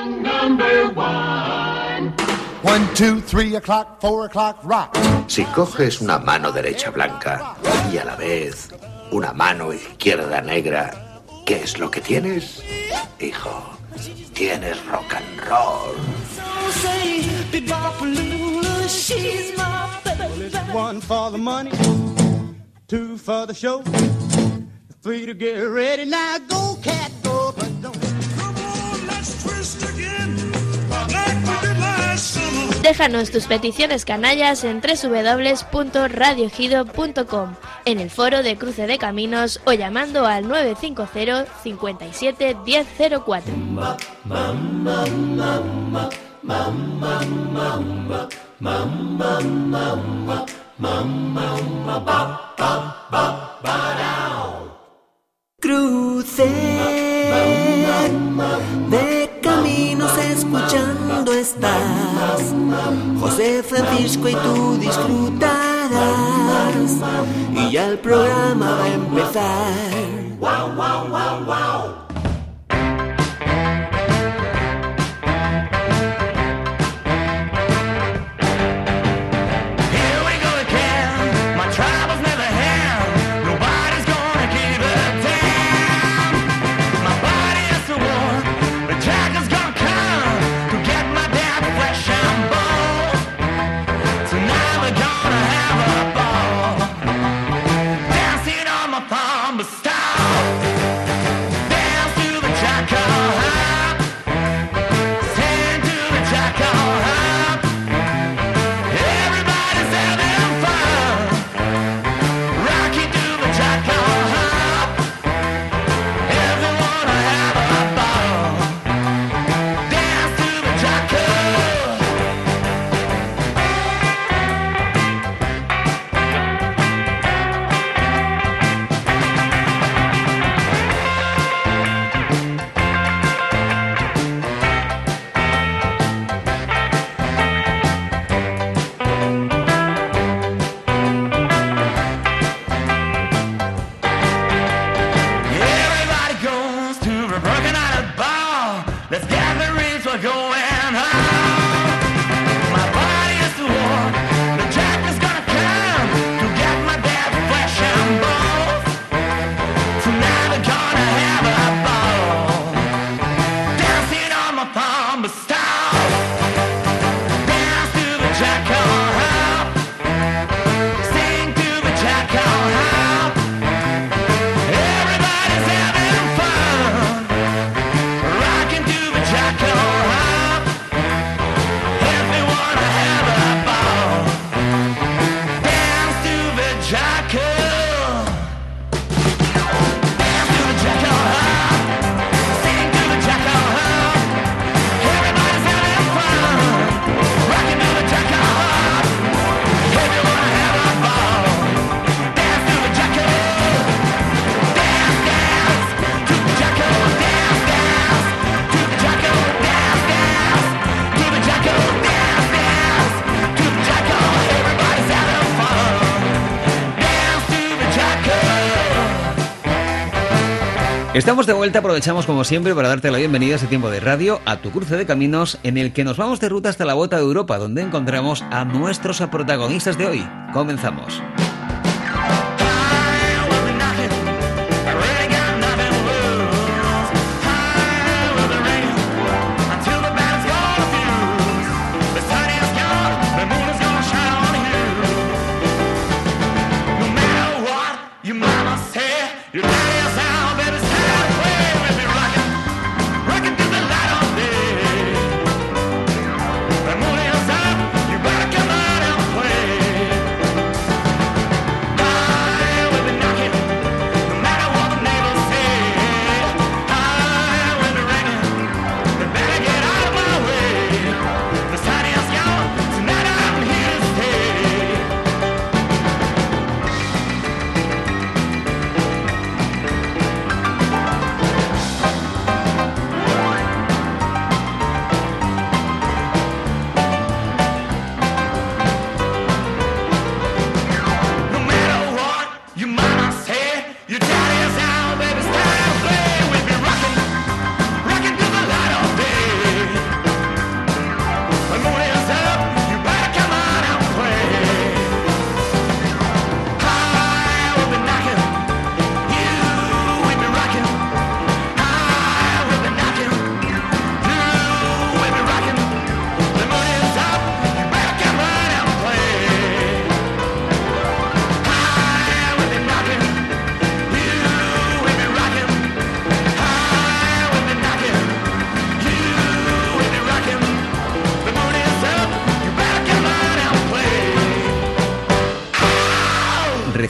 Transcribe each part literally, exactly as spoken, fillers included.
number one. One, two, three o'clock, four o'clock, rock. Si coges una mano derecha blanca y a la vez una mano izquierda negra, ¿qué es lo que tienes? Hijo, tienes rock and roll. One for the money, two for the show, three to get ready. Now go, cat, go, but don't. Come on, let's twist again, like we did last summer. Déjanos tus peticiones canallas en doble u doble u doble u punto radio ejido punto com, en el foro de Cruce de Caminos o llamando al nueve cinco cero, cincuenta y siete, diez cero cuatro. Ma, ma, ma, ma, ma, ma, ma, ma, ma, ma, ma, ma, ma. Cruce de Caminos escuchando estás, José Francisco y tú disfrutarás, y ya el programa va a empezar. Wow, wow, wow, wow. Estamos de vuelta, aprovechamos como siempre para darte la bienvenida a este tiempo de radio, a tu cruce de caminos, en el que nos vamos de ruta hasta la bota de Europa, donde encontramos a nuestros protagonistas de hoy. Comenzamos.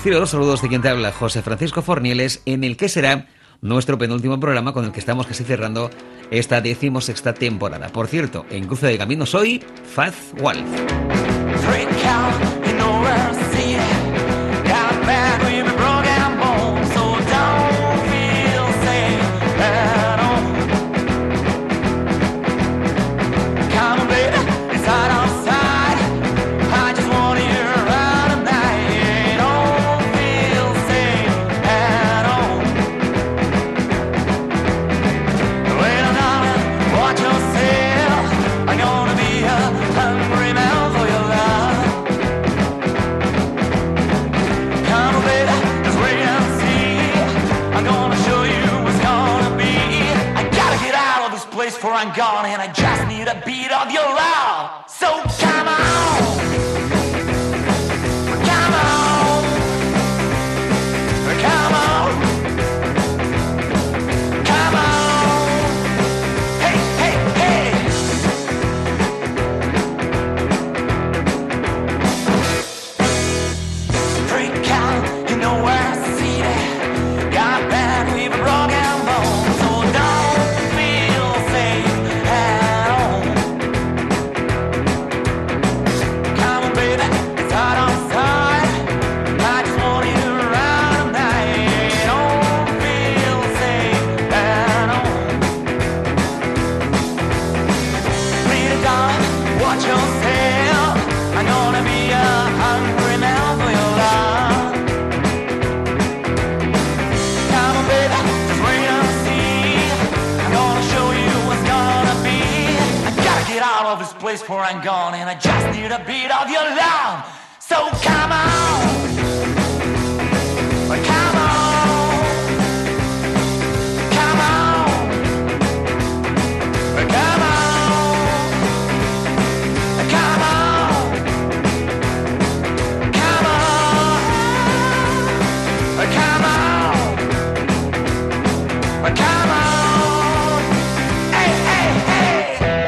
recibe los saludos de quien te habla, José Francisco Fornieles, en el que será nuestro penúltimo programa con el que estamos casi cerrando esta decimosexta temporada. Por cierto, en Cruce de Caminos hoy, Fat Wolf. I'm gone and I just need a beat of your love. So come on, come on, come on, come on. Hey, hey, hey. Drink out, you know where I see it. Got bad, we've a broken bone. So don't before I'm gone and I just need a beat of your love. So come on, come on, come on, come on, come on, come on, come on, come on, hey, hey, hey.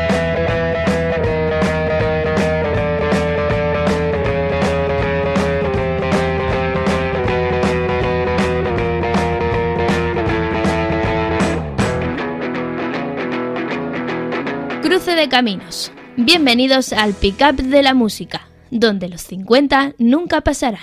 Cruce de Caminos. Bienvenidos al Pick-up de la música, donde los cincuenta nunca pasarán.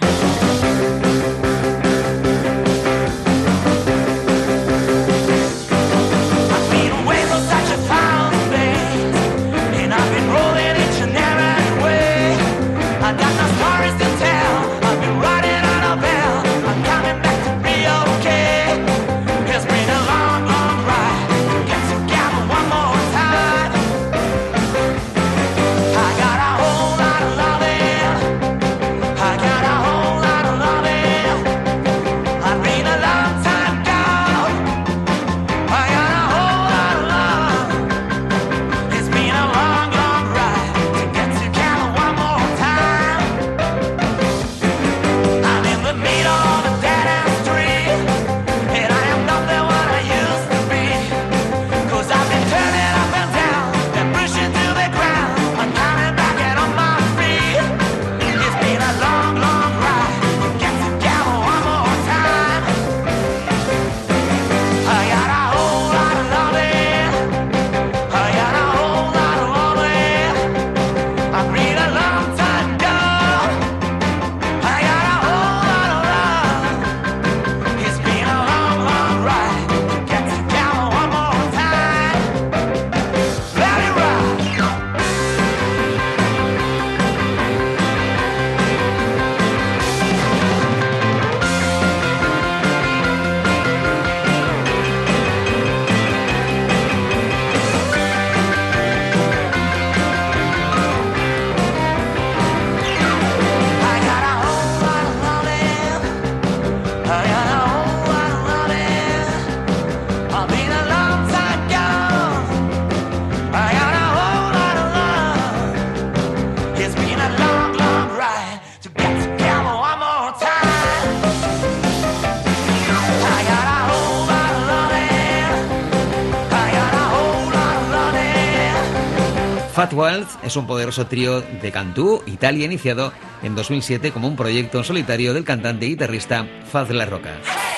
Fat Wolf es un poderoso trío de Cantú, Italia, iniciado en dos mil siete como un proyecto en solitario del cantante y guitarrista Faz La Roca.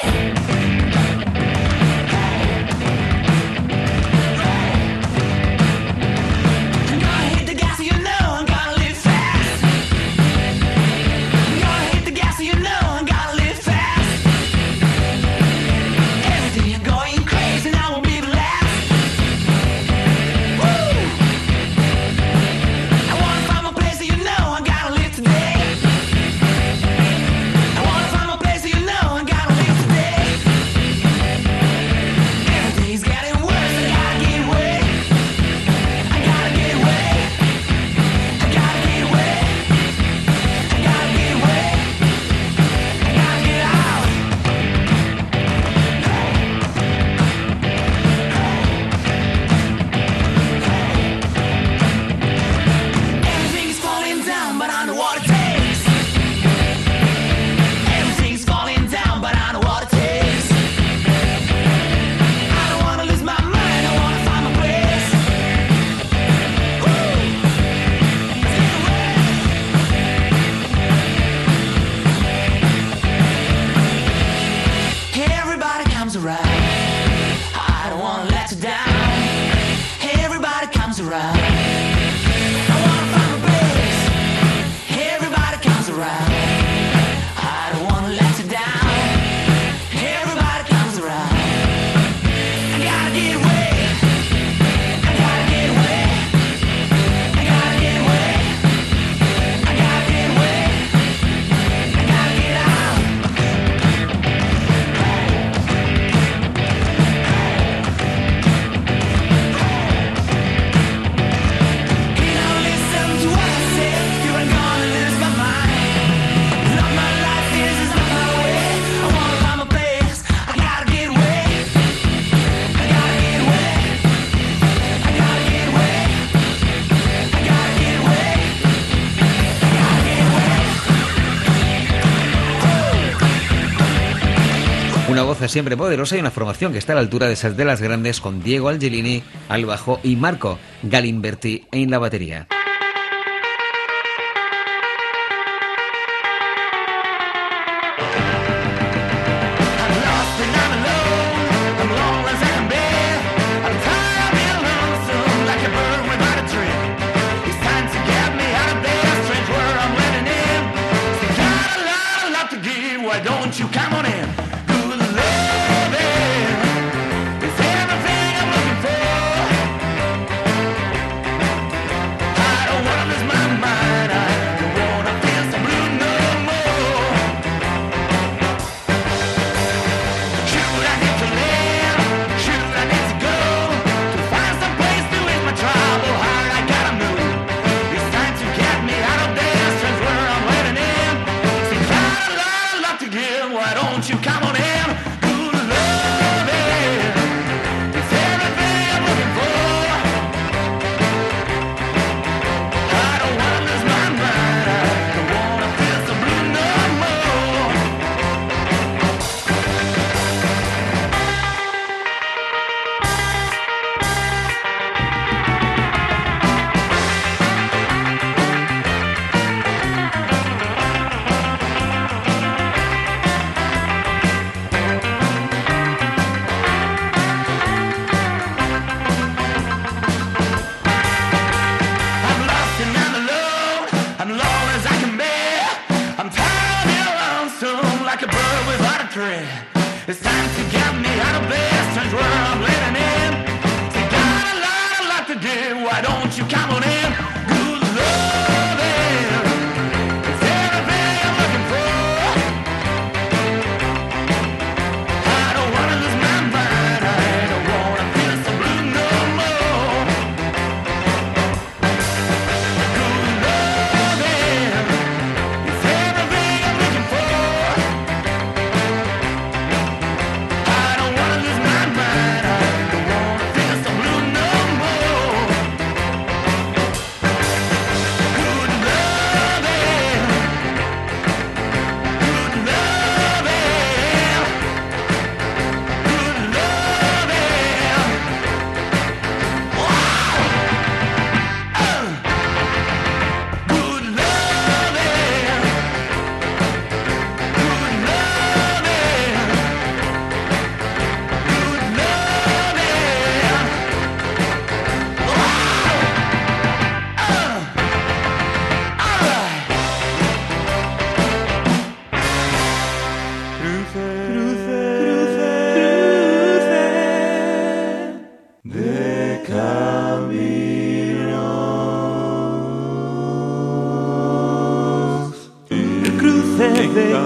Una voz siempre poderosa y una formación que está a la altura de esas de las grandes, con Diego Angelini al bajo y Marco Galimberti en la batería.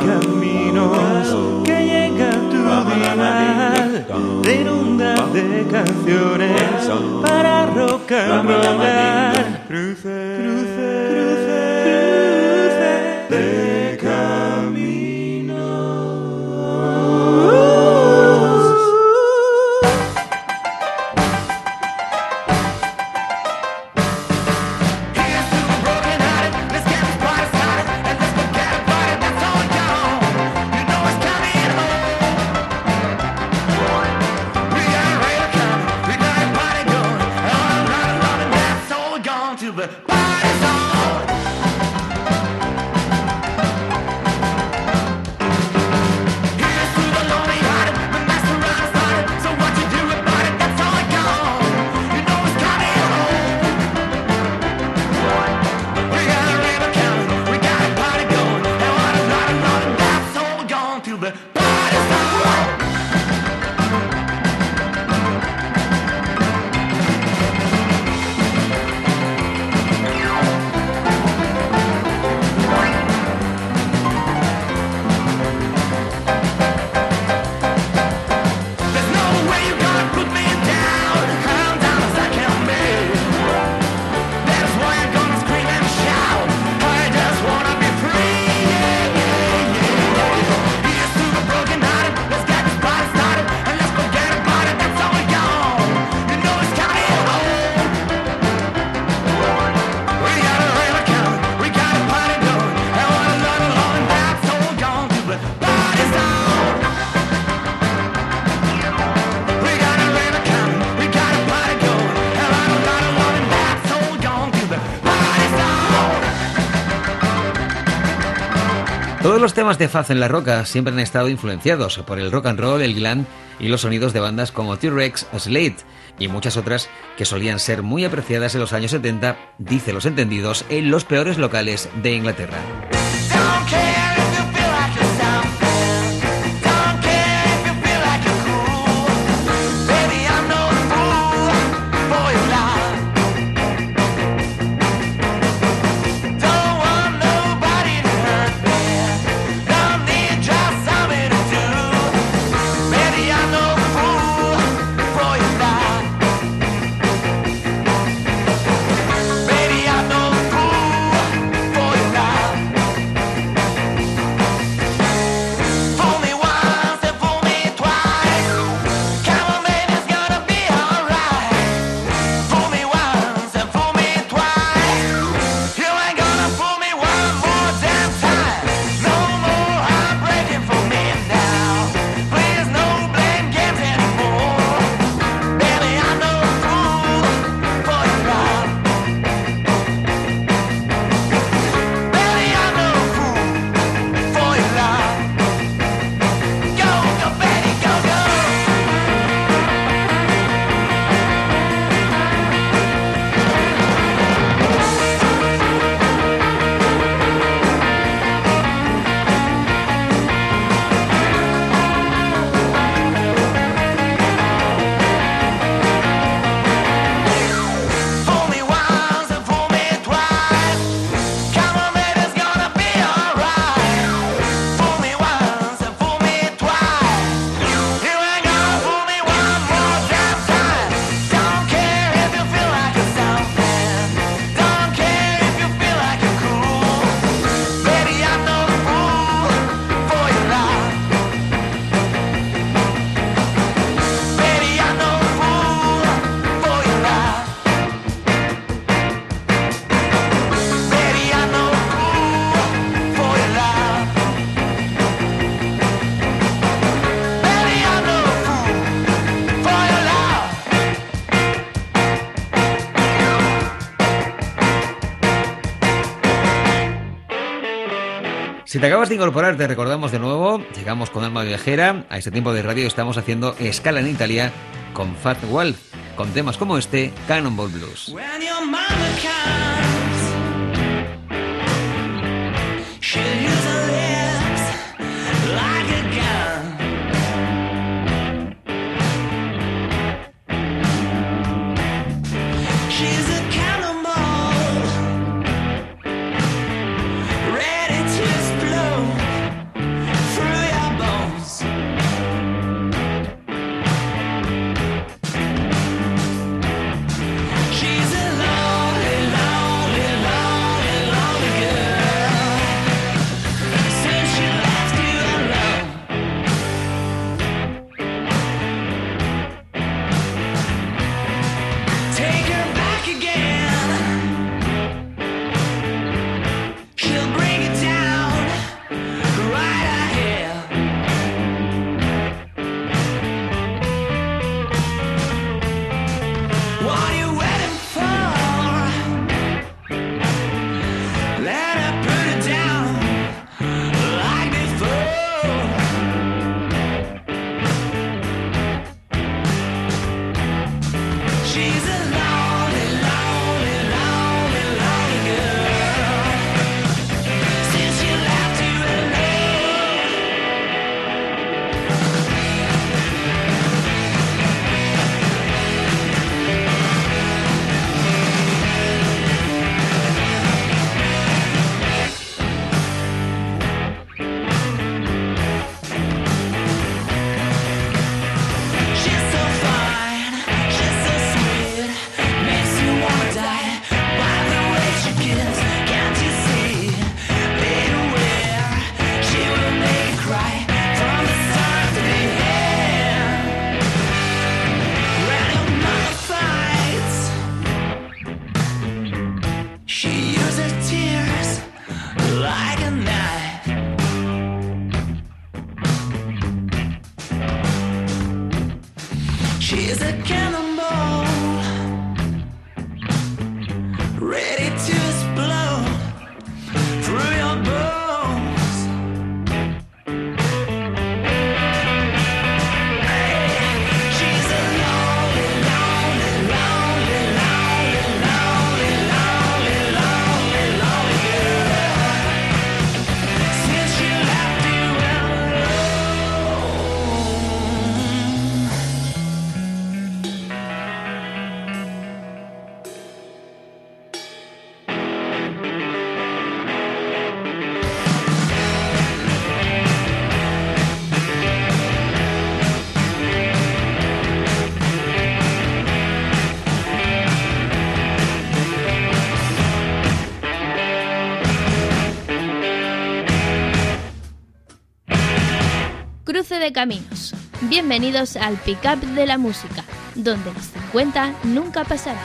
caminos que llega a tu dial, te inunda de canciones para rock and rollar. Cruce, cruce, cruce, cruce de caminos. Todos los temas de Faz en la Roca siempre han estado influenciados por el rock and roll, el glam y los sonidos de bandas como T-Rex, Slade y muchas otras que solían ser muy apreciadas en los años setenta, dice los entendidos, en los peores locales de Inglaterra. Si te acabas de incorporar, te recordamos de nuevo, llegamos con Alma Viajera, a este tiempo de radio estamos haciendo escala en Italia con Fat Wolf, con temas como este, Cannonball Blues. ready to explode through your bones. Hey, she's a lonely, lonely, lonely, lonely, lonely, lonely, lonely, lonely girl. Since you left you alone. Cruce de caminos. Bienvenidos al Pick-up de la música, donde los cincuenta nunca pasarán.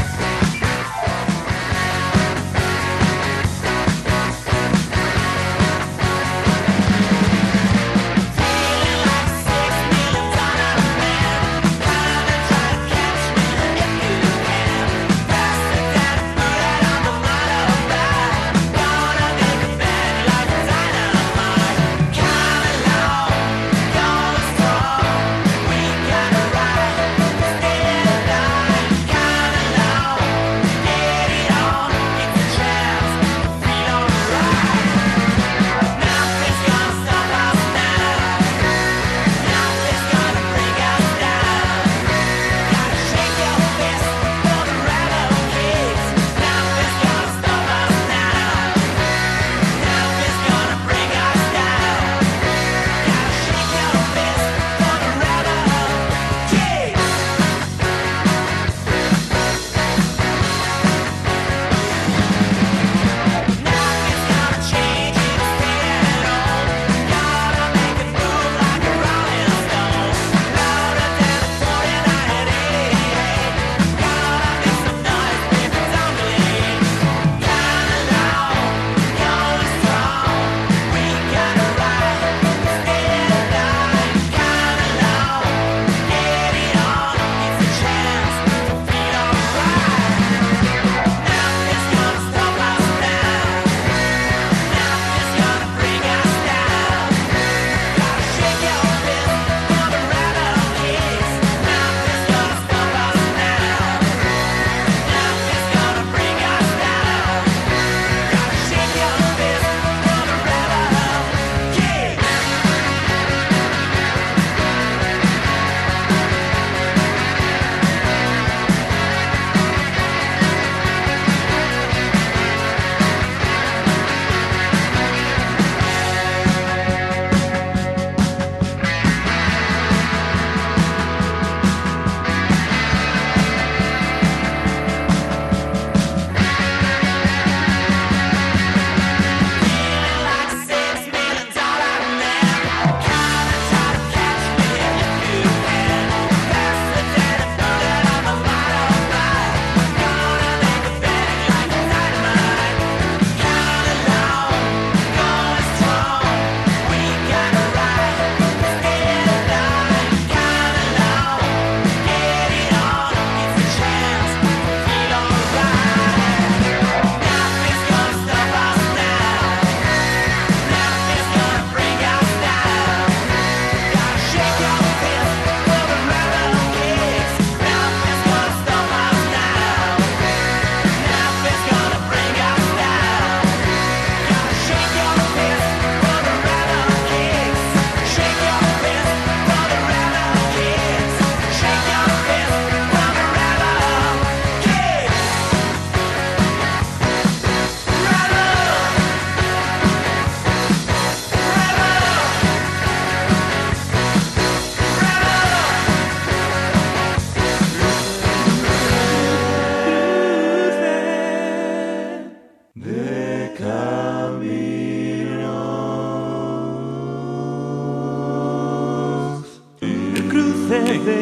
de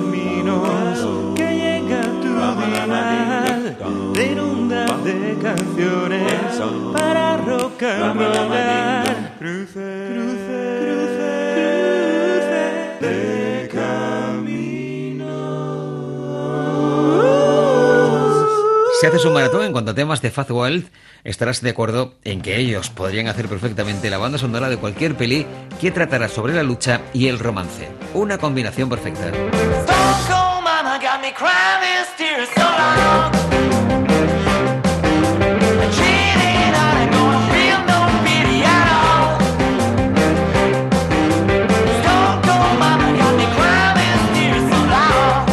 caminos que llega a tu dial, de inundar de canciones para rock and rollar. Cruce, cruce, cruce, cruce de caminos. Si haces un maratón en cuanto a temas de Fat Wild, estarás de acuerdo en que ellos podrían hacer perfectamente la banda sonora de cualquier peli que tratara sobre la lucha y el romance. Una combinación perfecta. Stone Cold Mama got me crying this tears so long. Cheating on it, gonna feel no pity at all. Stone Cold Mama got me crying this tears so long.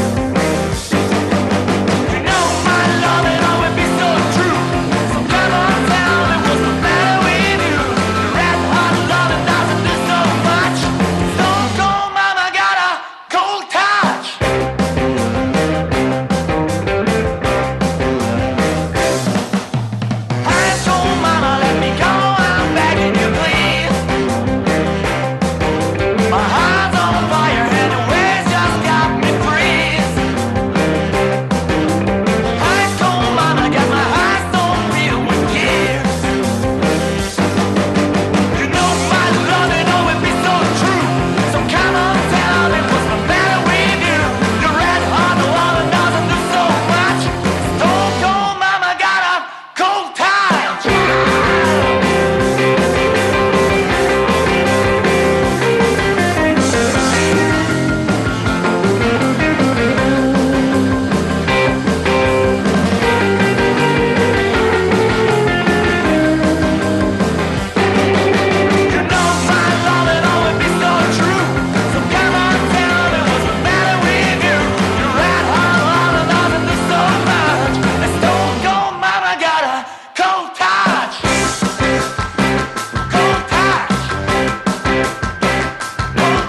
You know my love will always be so true. So come on down, it was the better with you. Your red hot love doesn't do so much. Stone Cold Mama got a cold touch. I told Mama, let me go, I'm begging you please. My heart's on fire and the waves just got me freeze. I told Mama, get my eyes don't feel with tears. You know my love ain't always be so true. So come on down, it was the better with you. Your red hot love doesn't do so much. Stone Cold Mama got a cold touch. You know my love ain't always be so true. So come on down, it was the better with you. Your red hot love doesn't do so much. And Stone Cold Mama got a cold touch. Cold touch. Cold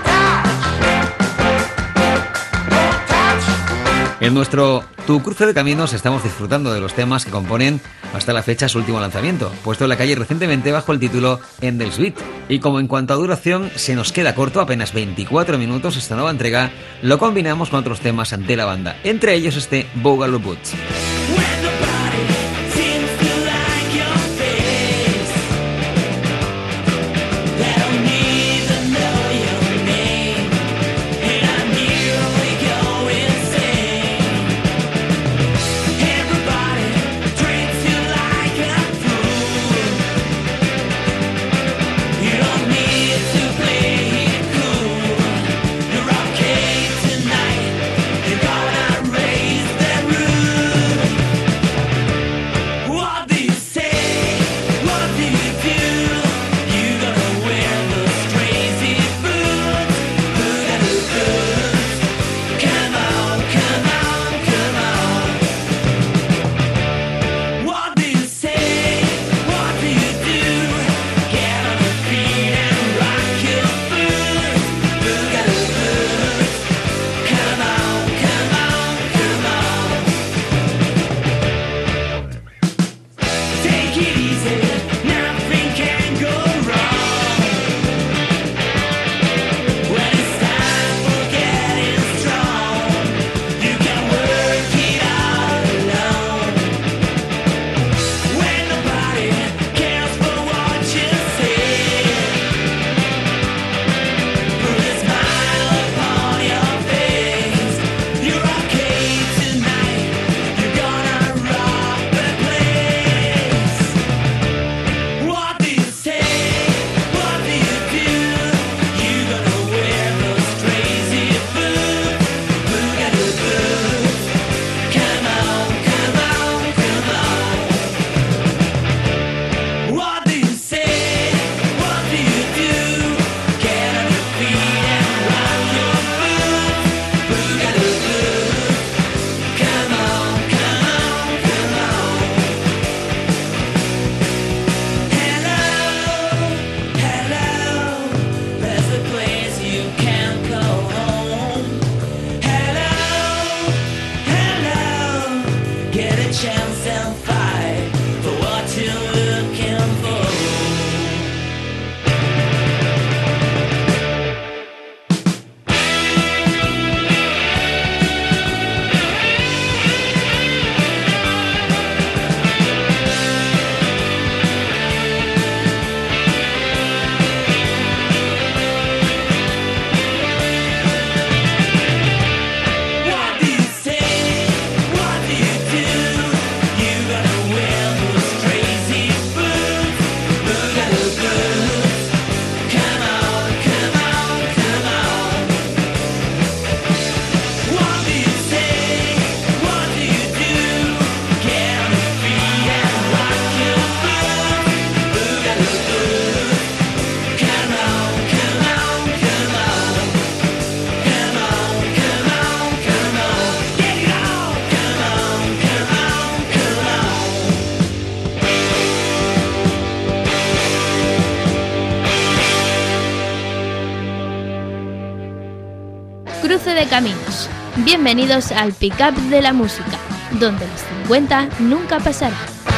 touch. Cold touch. En nuestro Tu Cruce de Caminos estamos disfrutando de los temas que componen hasta la fecha su último lanzamiento, puesto en la calle recientemente bajo el título Endless Beat. Y como en cuanto a duración se nos queda corto, apenas veinticuatro minutos esta nueva entrega, lo combinamos con otros temas de la banda, entre ellos este Boogaloo Boots. When nobody seems to like your face, they don't need to know your name, and I nearly go insane. Everybody treats you like a fool. You don't need to play it cool. You're okay tonight. You're gonna raise the roof. What do you say? What do you do? You gonna wear those crazy boots? Boogaloo boots. Come on, come on, come on. What do you say? What do you do? Get on your feet and rock your boots. Boogaloo boots. Come on, come on, come on. Take it easy, nothing can go wrong. When it's time for getting strong, you can work it out alone. When nobody cares for what you say, put a smile upon your face. You're okay tonight. You're gonna rock the place. What do you say? What do you do? You gonna wear those crazy boots? Boogaloo boots. Come on, come on, come on. What do you say? What do you do? Get on your feet and rock your boots. Boogaloo boots. Come on, come on, come on. Hello, hello. There's a place you can go home. Hello, hello. Get a chance and fight for what you're looking for. What do you say? What do you do? Cruce de Caminos. Bienvenidos al Pick-up de la música, donde los cincuenta nunca pasarán.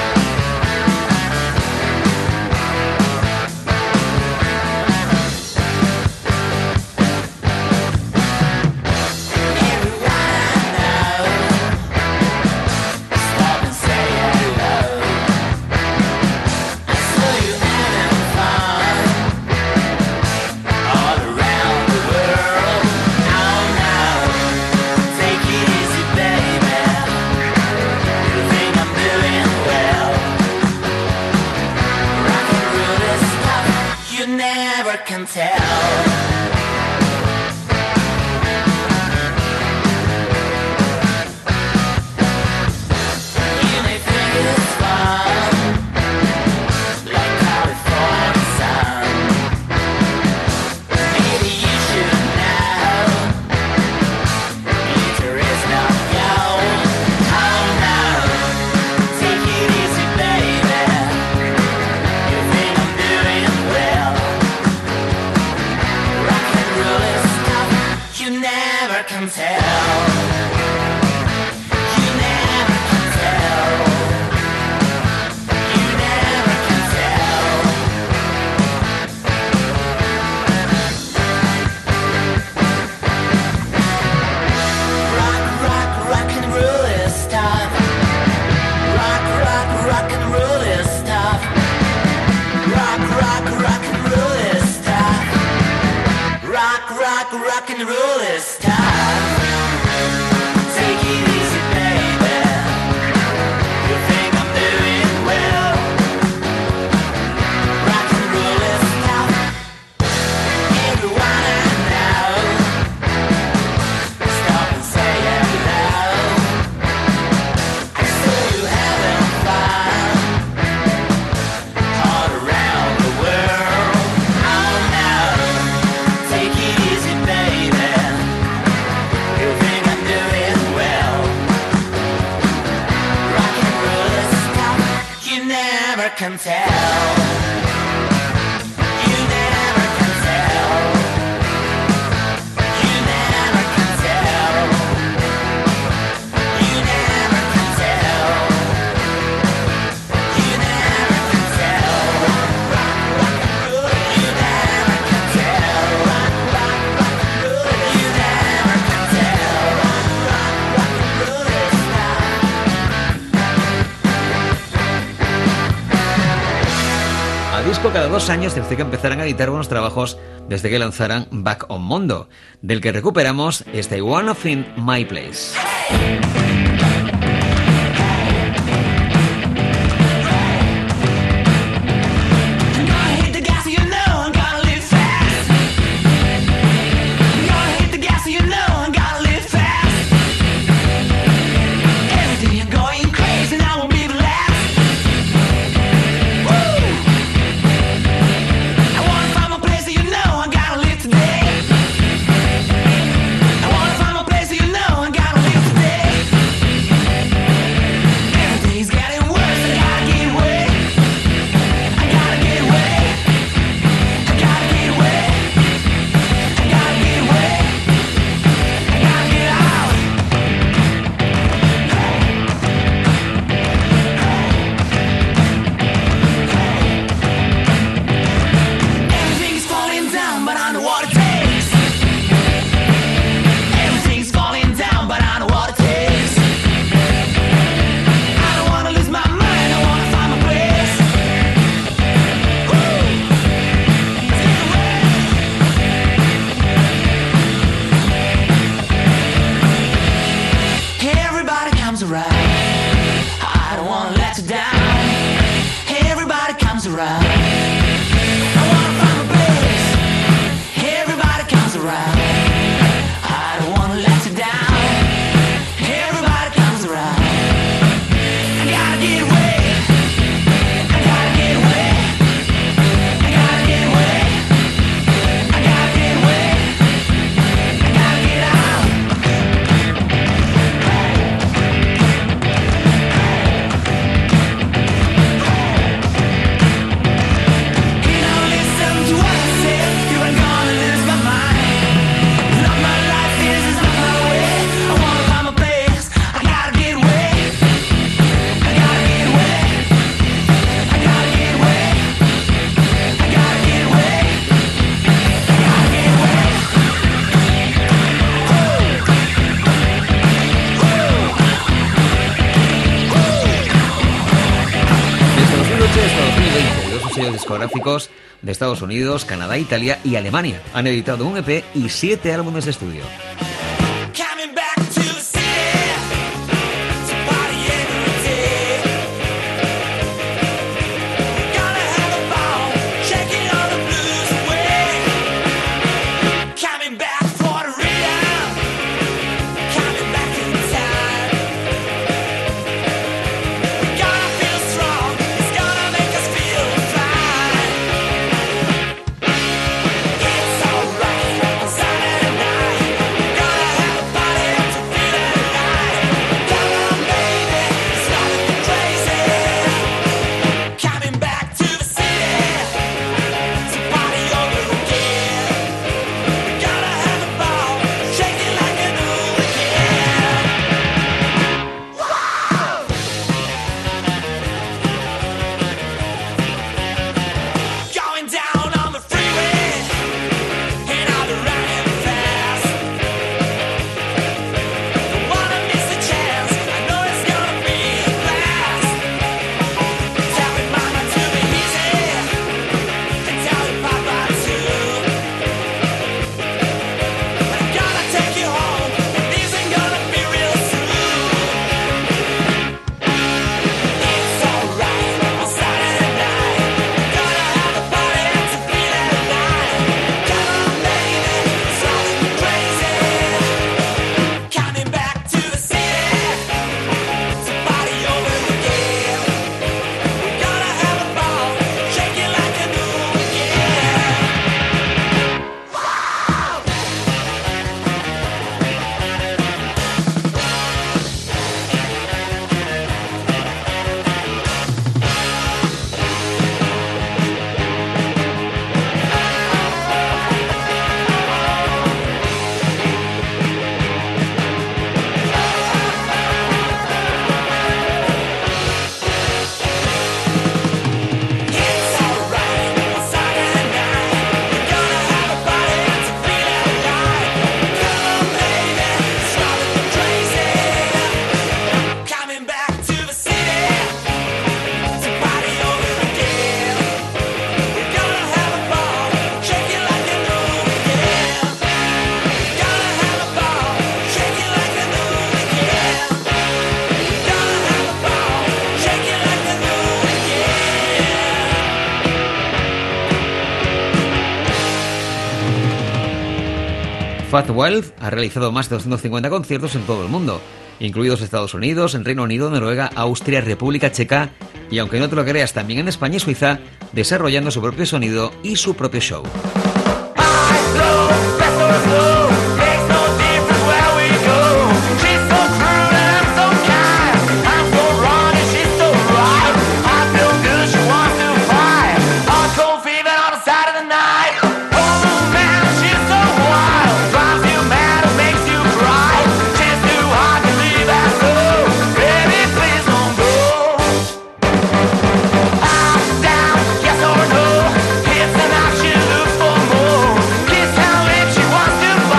Can tell. You never can tell. You never can tell. You never can tell. You never can tell. Rock, rock, rock and roll. You never can tell. Rock, rock, rock and roll. You never can tell. Rock, rock, rock and roll. A disco cada dos años desde que empezaran a editar buenos trabajos desde que lanzaran Back on Mondo, del que recuperamos este One of In My Place. I wanna find my place, you know I gotta live today. sellos discográficos de Estados Unidos, Canadá, Italia y Alemania. Han editado un E P y siete álbumes de estudio. Coming back to the city to party every day. Gotta have a ball, shaking all the blues away. Coming back for the rhythm, coming back in time. Gotta feel strong, it's gonna make us feel fine. It's alright on Saturday night. Gotta have a party to feel alive. Come on, baby, it's nothing crazy. Coming back to the city to party over again. We gotta have a ball, shaking like a new again. Going down on the freeway, and I'll be riding fast. Don't wanna miss a chance, I know it's gonna be a blast. Tell me mama to be easy, and tell me papa too. But I gotta take you home, and this ain't gonna be real soon. It's alright on Saturday night. Gotta have a party to feel alive. Come on, baby, it's driving me crazy. Coming back to the city to party over again. We gotta have a ball, shaking like a new again. It's alright on Saturday night. We gotta have a party to feel alive. Come on, baby, it's driving me crazy. Coming back to the city to party over again. We gotta have a ball, shaking like a new again. Gotta have a ball, shaking like a new again. Gotta have a ball, shaking like a new again. Fat Wild ha realizado más de doscientos cincuenta conciertos en todo el mundo, incluidos Estados Unidos, en Reino Unido, Noruega, Austria, República Checa y, aunque no te lo creas, también en España y Suiza, desarrollando su propio sonido y su propio show. Yes or no, it's an option, look for more. Kiss her lips, she wants to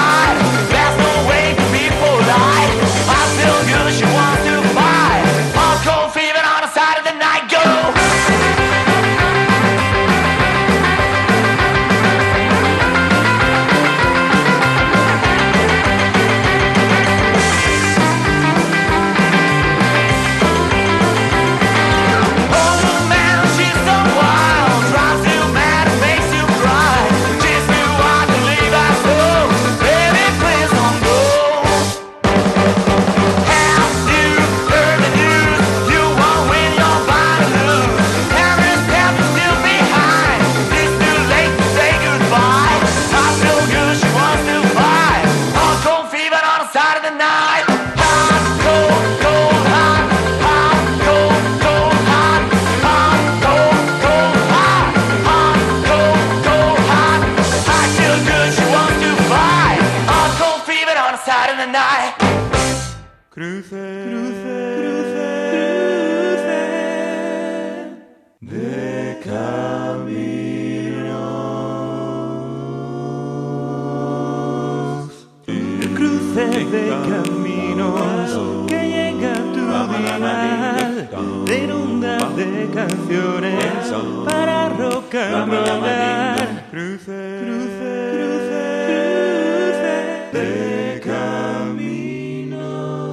de canciones para rock and rollar. Cruce, cruce, cruce, cruce de caminos.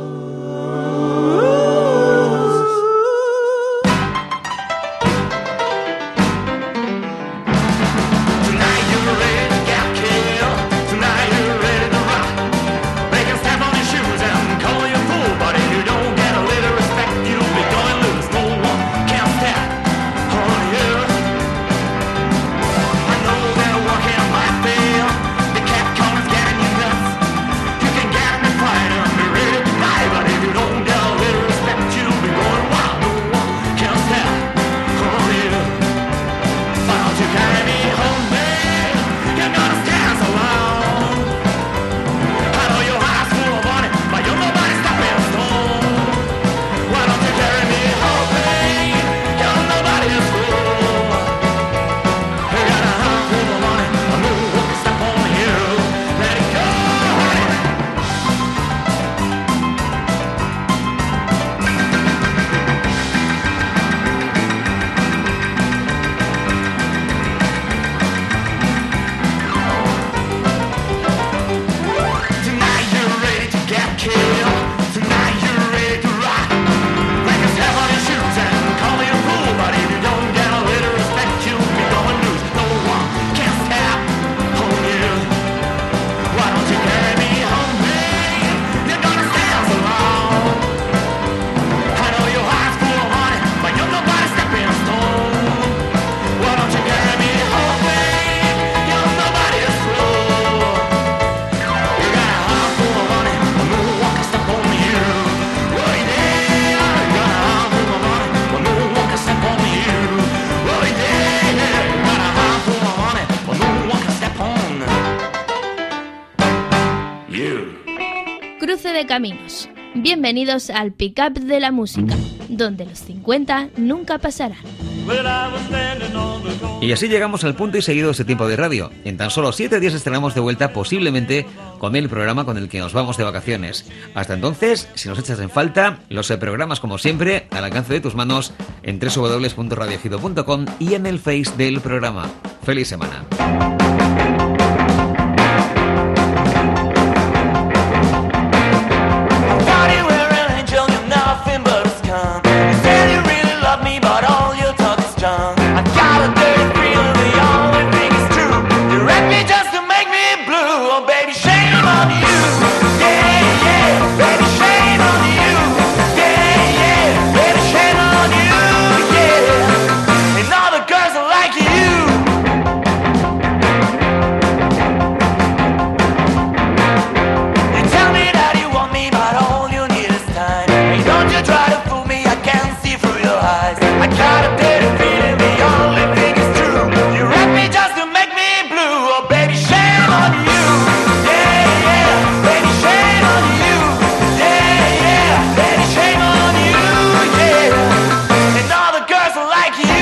Tonight you're ready to get killed. Tonight you're ready to rock. They can stamp on your shoes and call you a fool, but if you don't get a little respect, you'll be going loose. No one can step on you. I know they're working my field. The cat caller's getting you nuts. You can get in and fight and be ready to die, but if you don't get a little respect, you'll be going wild. No one can step on you. Why don't you carry me home, babe? You're gonna stand so long. I know your eyes full of money, but you're nobody stopping stone. Why don't you carry me home, babe? You're nobody's fool. You got a heart full of money, a move will step on you. Let it go, honey. Tonight you're ready to get killed. Tonight you're ready to rock. They can step on your shoes and call you a fool, but if you don't get a little respect, you'll be going loose. No one can step on you. Why don't you carry me home, babe? You're gonna stand so long. I know your heart's full of money, but you're nobody stepping stone. Why don't you carry me home, babe? You're nobody's fool. You got a heart full of money, but no one can step on you. Oh yeah, you got a heart full of money, but no one can step on you. Oh yeah, you got a heart full of money, but no one can step on you. Cruce de caminos. Bienvenidos al Pick-up de la música, donde los cincuenta nunca pasarán. Y así llegamos al punto y seguido de este tiempo de radio. En tan solo siete días estaremos de vuelta, posiblemente con el programa con el que nos vamos de vacaciones. Hasta entonces, si nos echas en falta, los programas como siempre al alcance de tus manos en doble u doble u doble u punto radio ejido punto com y en el Face del programa. ¡Feliz semana! Thought you were an angel, you're nothing but a scum. You said you really love me, but all your talk is junk. I got a dirty feeling, the only thing is true. You wrecked me just to make me blue. Oh baby, shame on you. Yeah, yeah, baby, shame on you. Yeah, yeah, baby, shame on you. Yeah, and all the girls are like you. You tell me that you want me, but all you need is time. Hey, don't you try to fool me, I can see through your eyes. I got a dirty feeling, the only thing is true. You wrecked me just to make me blue. Oh baby, shame on you. Yeah, yeah, baby, shame on you. Yeah, yeah, baby, shame on you. Yeah, and all the girls are like you.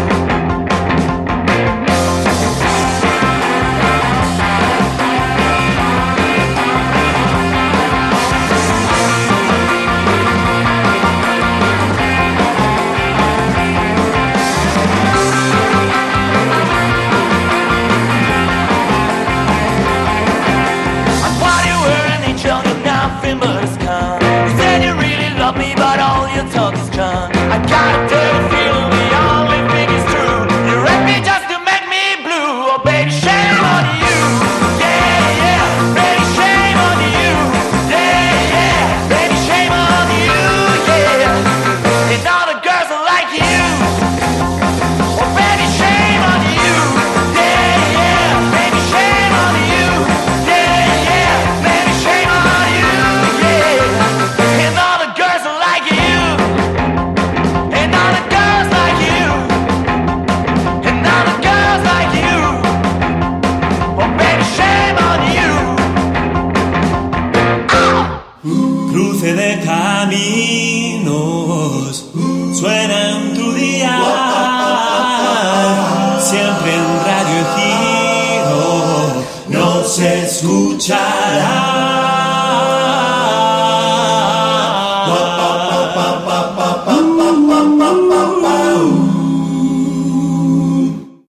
I thought you were an angel, you're nothing but a scum. You said you really love me, but all your talk is junk. I got a dirty feeling, the only thing is true. You wrecked me just to make me blue. Oh baby, shame on you. Yeah, yeah, baby, shame on you. Yeah, yeah, baby, shame on you. Yeah, and all the girls are like you. Oh baby, shame on you. Yeah, yeah, baby, shame on you. Yeah, yeah, baby, shame on you. Yeah, and all the girls are like you. And all the girls like you. And all the girls like you. Oh baby, shame on you. Cruce de caminos, suena en tu día, siempre en Radio Ejido nos escuchará.